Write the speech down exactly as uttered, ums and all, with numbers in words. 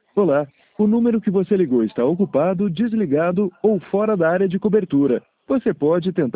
Olá, o número que você ligou está ocupado, desligado ou fora da área de cobertura. Você pode tentar